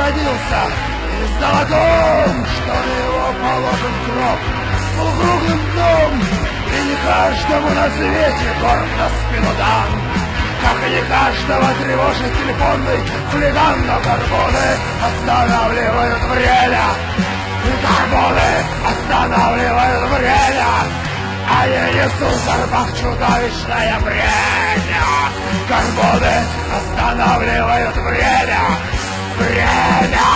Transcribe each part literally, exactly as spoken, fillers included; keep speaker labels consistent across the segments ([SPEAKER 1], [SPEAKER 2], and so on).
[SPEAKER 1] родился, и знал о том, что на его положен гроб. Полукруглым дом, и не каждому на свете горб на спину дан. Как и не каждого тревожит телефонный хулиган, но горбуны останавливают время. Горбуны останавливают время. Они несут в горбах чудовищное бремя. Горбуны останавливают время. Время!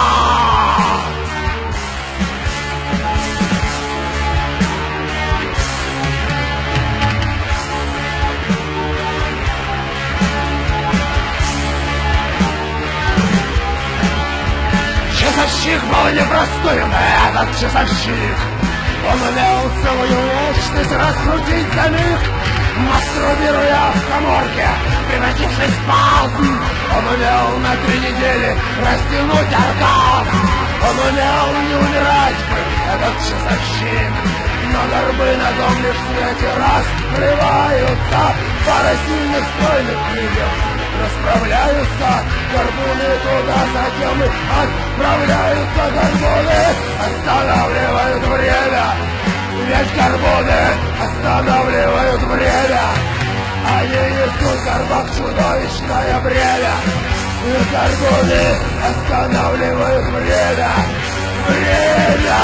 [SPEAKER 1] Часовщик был непростым, этот часовщик. Он умел целую вечность раскрутить за миг, мастурбируя в каморке, превратившись в спазм. Он умел на три недели растянуть оргазм. Он умел не умирать бы, этот часовщик. Но горбы на том лишь свете раскрываются. Пара сильных стройных крыльев расправляются. Горбуны туда затем и отправляются. Горбуны останавливают время. Ведь горбуны останавливают время. Они несут в горбах чудовищное бремя. И горбуны останавливают время. Время!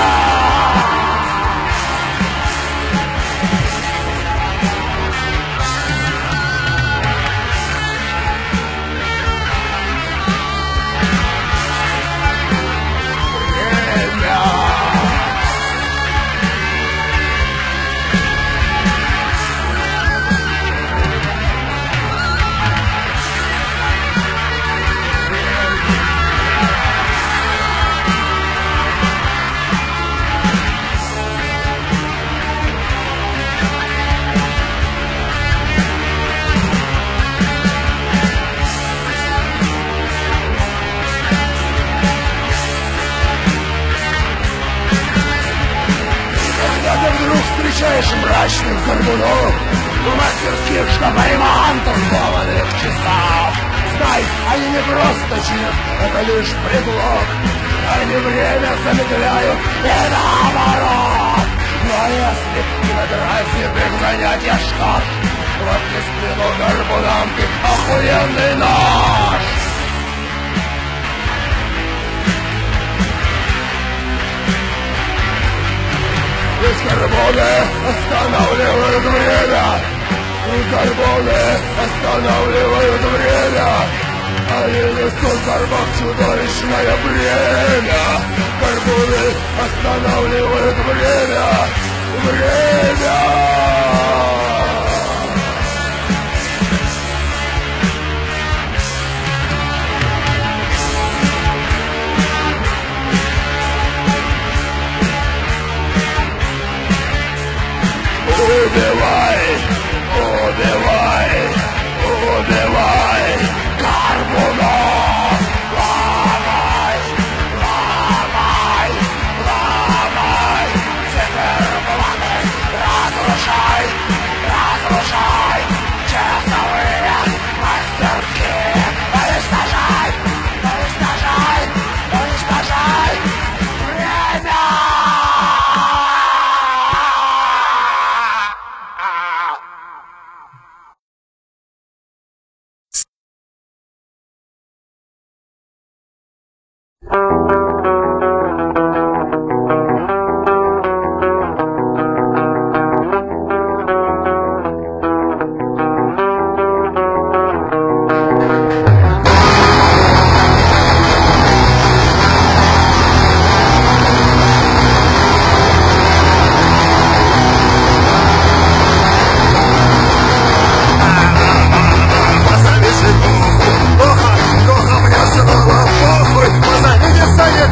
[SPEAKER 1] Встречаешь мрачных горбунов, мастерских штаб-ремонтов, сломанных часов. Знай, они не просто чип, это лишь предлог. Они время замедляют и наоборот. Но если не дразнит их занятия штат, вот не спину горбунам ты охуенный нож. Ведь горбуны останавливают время. Горбуны останавливают время. Они несут в горбах чудовищное бремя. Горбуны останавливают время. Время! Убивай, убивай, убивай горбунов! Ломай, ломай, ломай циферблаты, разрушай, разрушай часовые мастерские, уничтожай, уничтожай, уничтожай время!
[SPEAKER 2] Позови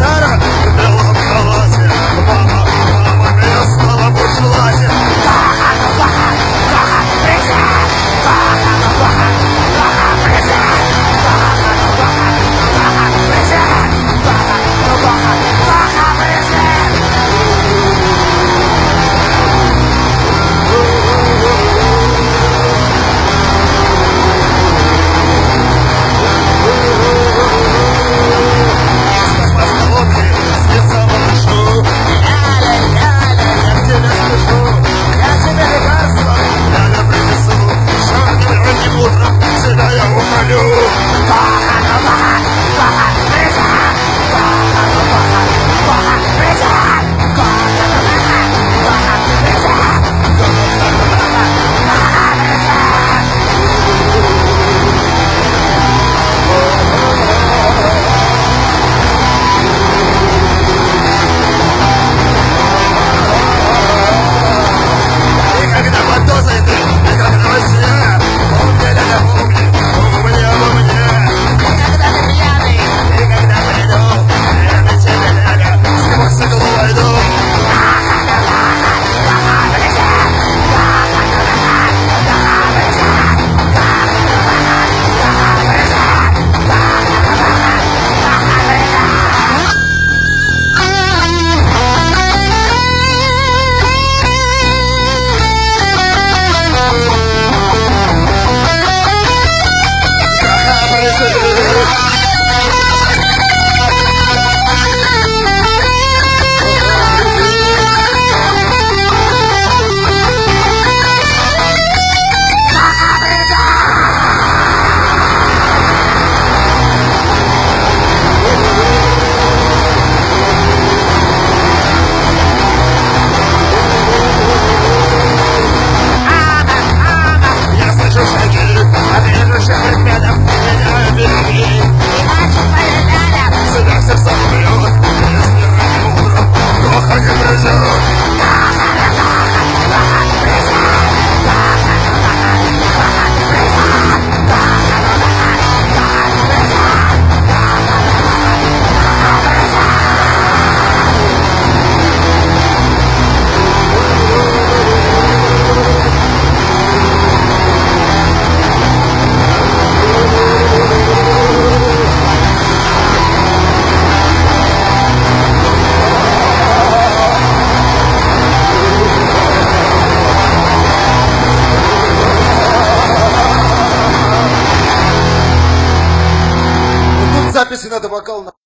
[SPEAKER 1] надо бокал на...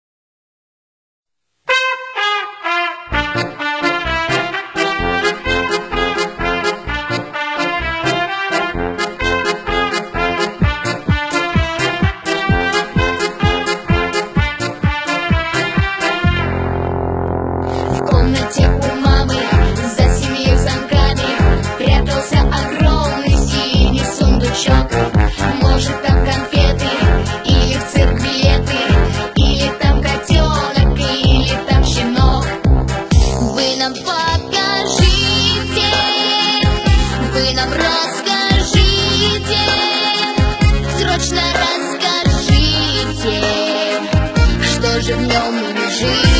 [SPEAKER 2] В комнате у мамы за семью замками прятался огромный синий сундучок. Может, там конфеты, или в цирк билеты, или там котенок, или там щенок. Вы нам покажите, вы нам расскажите, срочно расскажите, что же в нем лежит.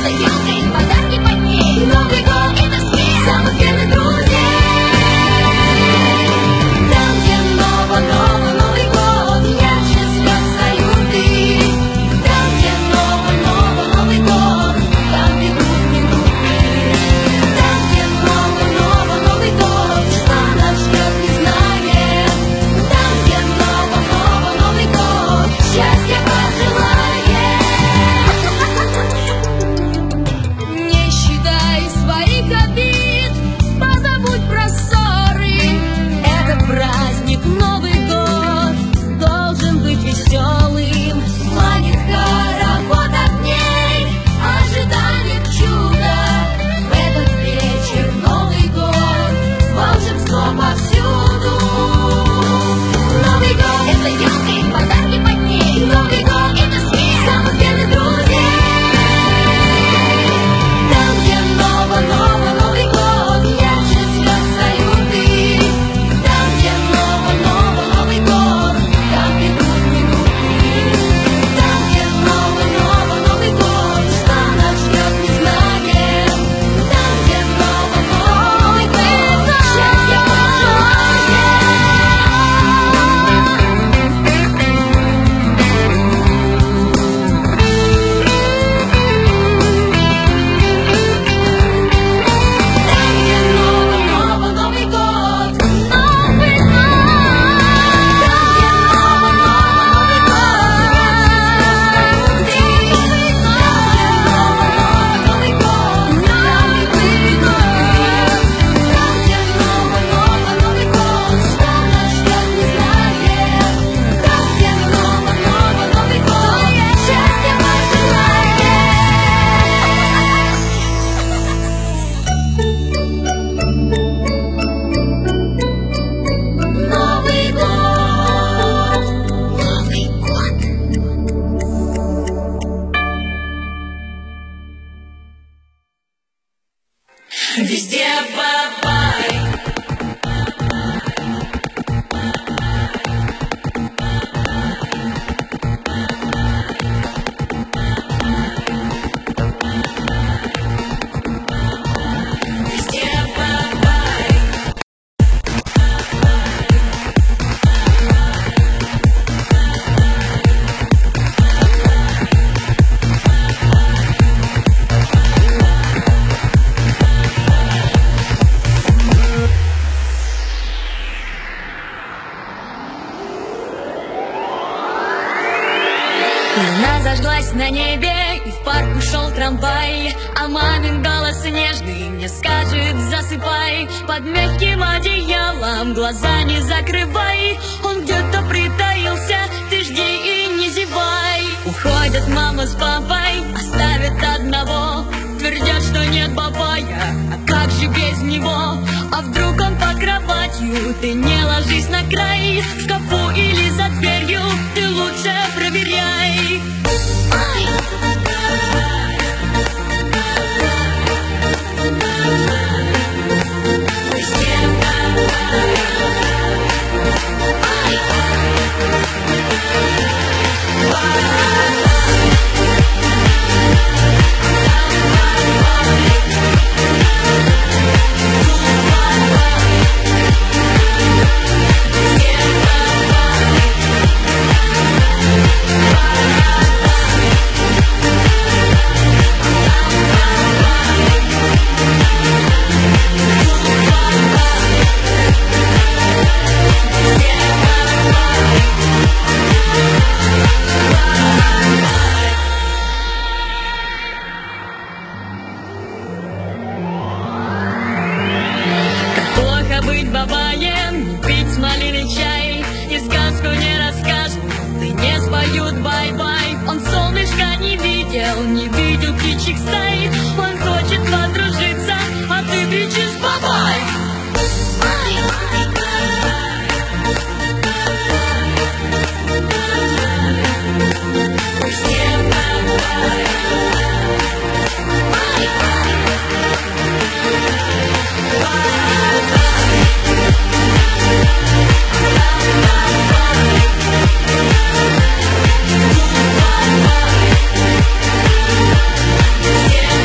[SPEAKER 2] это елка и подарки под ней. Новый год — это смех самых верных друзей. Там, где ново-ново Новый год, ярче звезд салюты. Там, где ново-ново Новый год, там бегут минуты. Там, где ново-ново Новый год, что нас ждет, не знаем. Там, где ново-ново Новый год, счастья пожелаем. Не считай своих обид, позабудь про ссоры. Это праздник, Новый год должен быть веселым. Манит хоровод огней, ожидание чуда. В этот вечер Новый год, волшебство повсюду. Новый год — это елка и подарки под ней. Новый год — это смех самых верных друзей. Там, где ново-ново Новый год, ярче звезд салюты. Там, где ново-ново Новый год, там бегут минуты. Там, где ново-ново Новый год, что нас ждет, не знаем. Там, где ново-ново Новый год, счастья пожелаем. Там, где ново-ново Новый год, Новый год. Там, где ново-ново Новый год, Новый год, Новый год. Там, где ново-ново Новый год, что нас ждет, не знаем. Там, где ново-ново Новый год, счастья пожелаем. Новый год, Новый год. Везде бабай. Везде бабай. Луна зажглась на небе, и в парк ушел трамвай. А мамин голос нежный мне скажет: засыпай. Под мягким одеялом глаза не закрывай. Он где-то притаился, ты жди и не зевай. Уходят мама с папой, оставят одного. Твердят, что нет бабая, а как же без него? А вдруг он под кроватью? Ты не ложись на край. В шкафу или за дверью ты лучше проверяй. Ай! Везде бабай. Ай! Быть бабаем, не пить с малиной чай, и сказку не расскажут, ты не споют бай-бай. Он солнышка не видел, не видел птичьих стай. Он хочет подружиться, а ты кричишь бабай. Везде бабай. Yeah.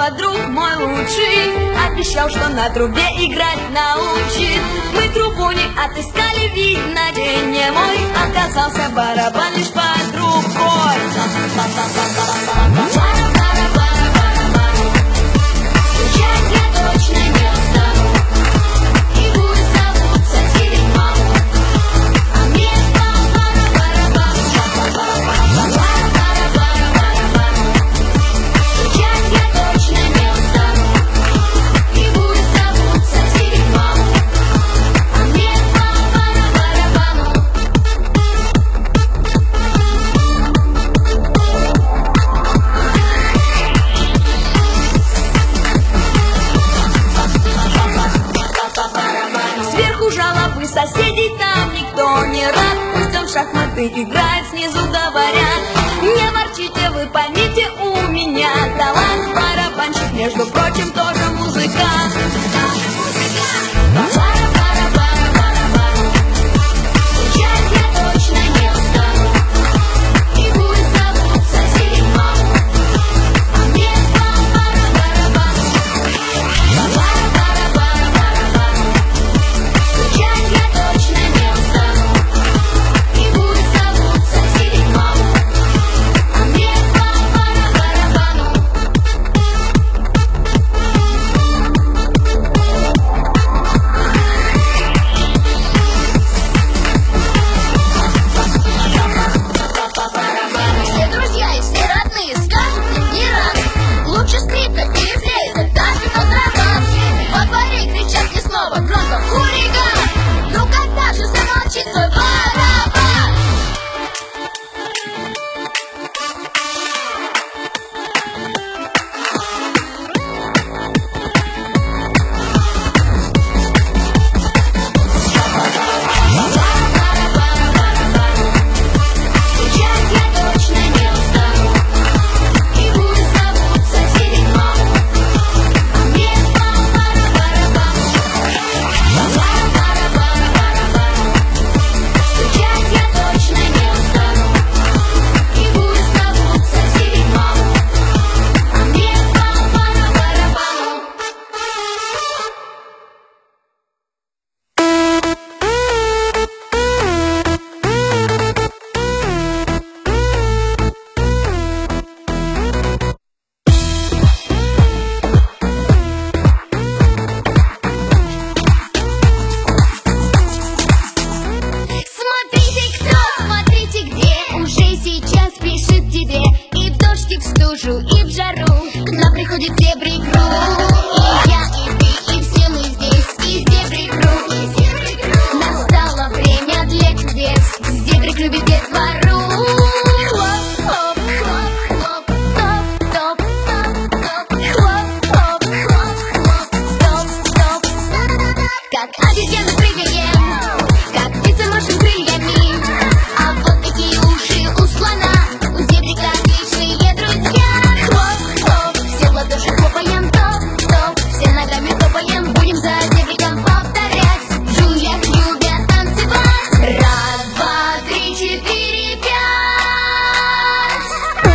[SPEAKER 2] Вова, друг мой лучший, обещал, что на трубе играть научит. Мы трубу не отыскали, видно, день не мой, оказался барабан лишь под рукой. Стучать я точно не устану, и будет забыться теперь маму. А мне пара-пара-барабану, пара-пара-барабану. Стучать я точно не устану, и будет забыться теперь маму. А мне пара-пара-барабану. Сверху жалобы соседей, там никто не рад. Пусть он в шахматы играет, снизу говорят: не ворчите, вы поймите, у меня талант. Барабанщик, между прочим, тоже музыкант. Пара-пара-пара-барабану, стучать я точно не устану, и будет забыться теперь маму. А мне пара-пара-барабану, пара-пара-барабану. Стучать я точно не устану, и будет забыться теперь маму. А мне пара-пара-барабану. Все друзья и все родные скажут мне не раз: лучше скрипка или флейта, даже контрабас. Во дворе кричат мне снова громко: хулиган! Ну когда же замолчит твой барабан? Стучать я точно не устану, и будет забыться теперь маму. А мне пара-пара-барабану, пара-пара-барабану. Стучать я точно не устану, и будет забыться теперь маму. А мне пара-пара-барабану. Смотрите, кто, смотрите, где уже сейчас пишет тебе. И в дождь, и в стужу, и в жару к нам приходит Зебрий Грув. И я, и ты, и все мы здесь, и Зебрий Грув. Настало время для чудес, Зебрик любит детвору. Хлоп, хлоп, хлоп, хлоп, топ, топ, топ, топ. Хлоп, хлоп, хлоп, хлоп, топ, топ. Как обезьяны прыгаем, как птица машем крыльями. А вот такие уши у слона, у зебрика отличные друзья. Хлоп, хлоп, все в ладоши хлопаем, топ, топ. Все ногами топаем, будем за зебриком повторять. Жуя любят танцевать. Раз, два, три, четыре, пять.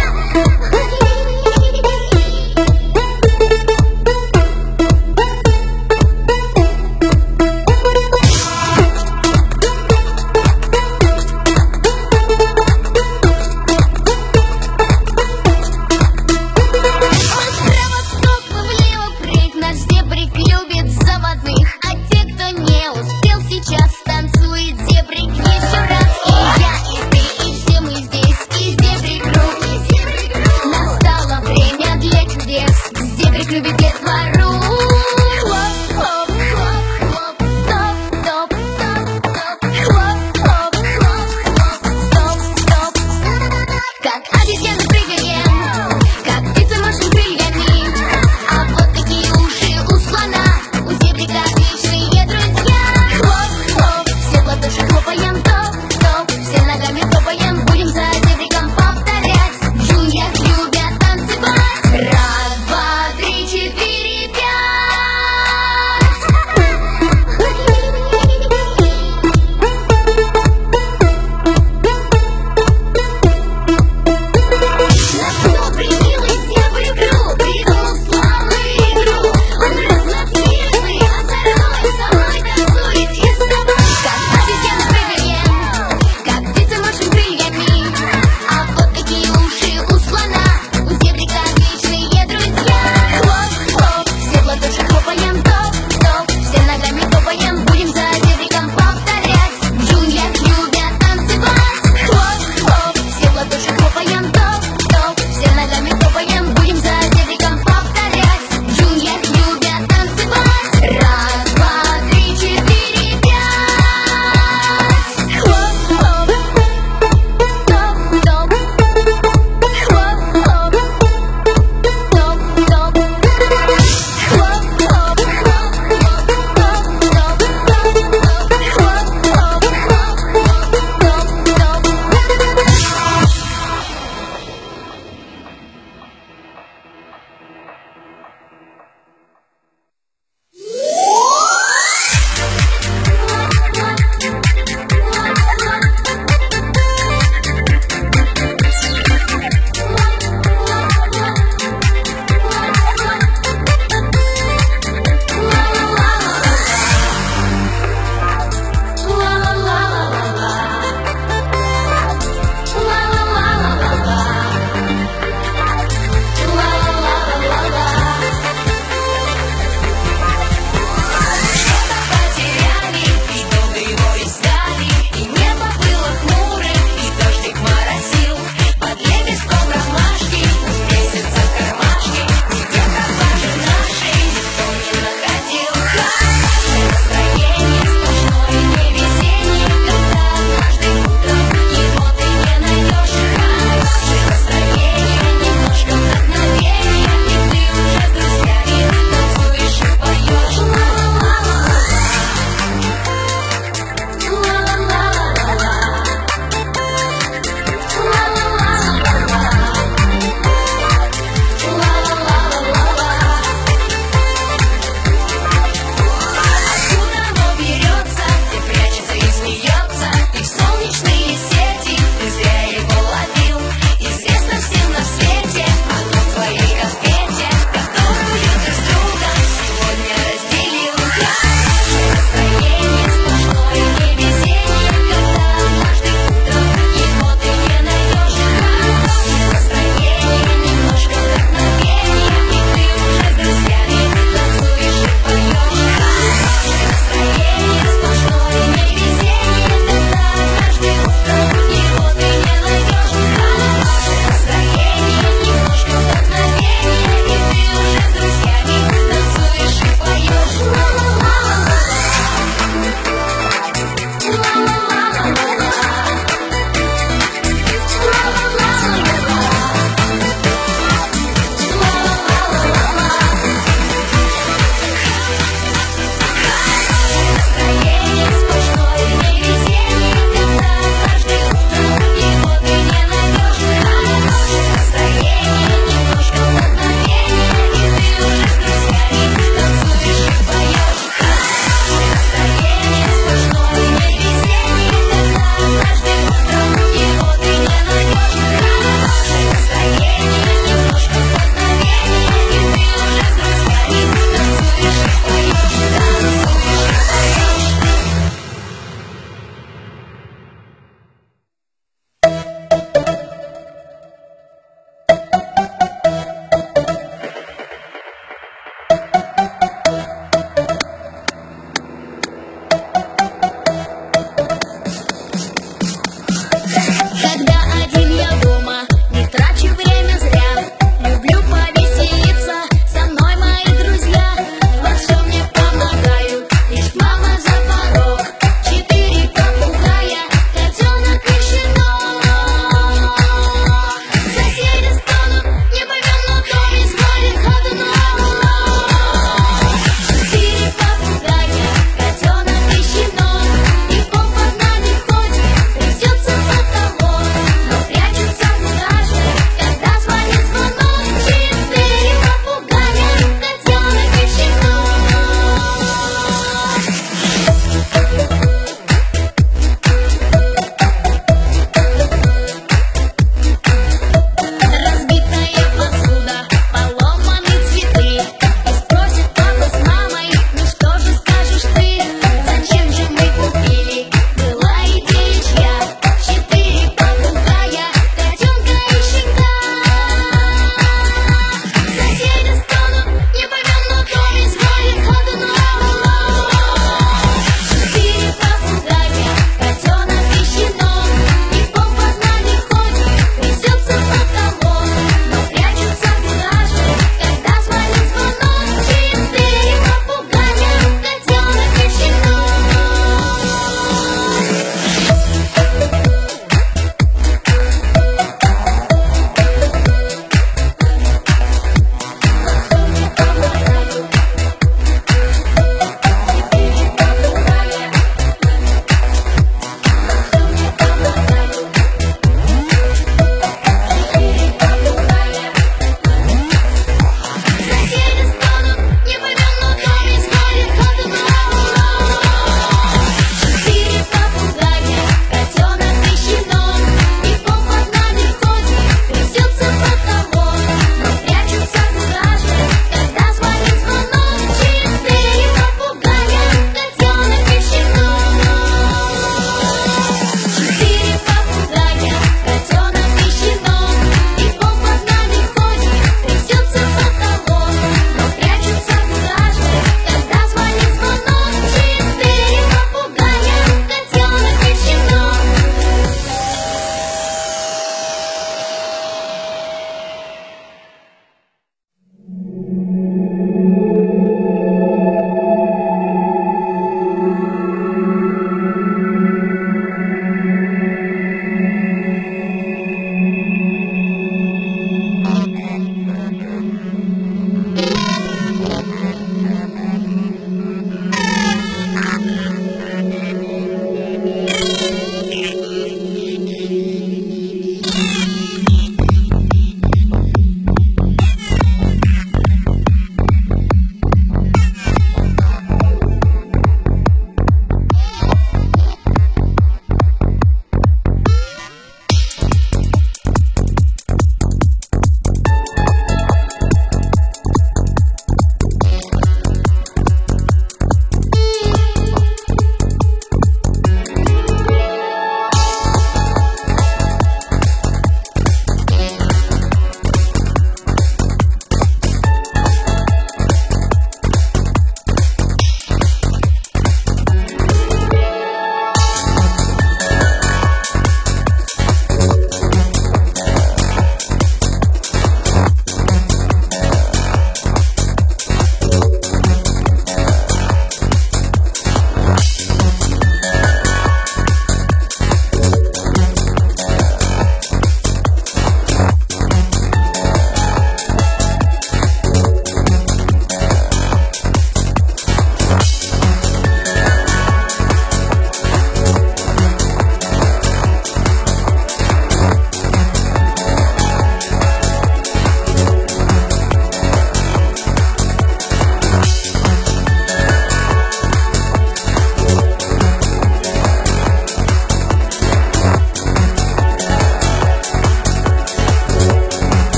[SPEAKER 2] Вправо стоп, влево прыг, наш зебрик любит заводных. А те, кто не успел сейчас, танцует зебрик еще раз. И я, и ты, и все мы здесь, и Зебрик Грув. Настало время для чудес, Зебрик любит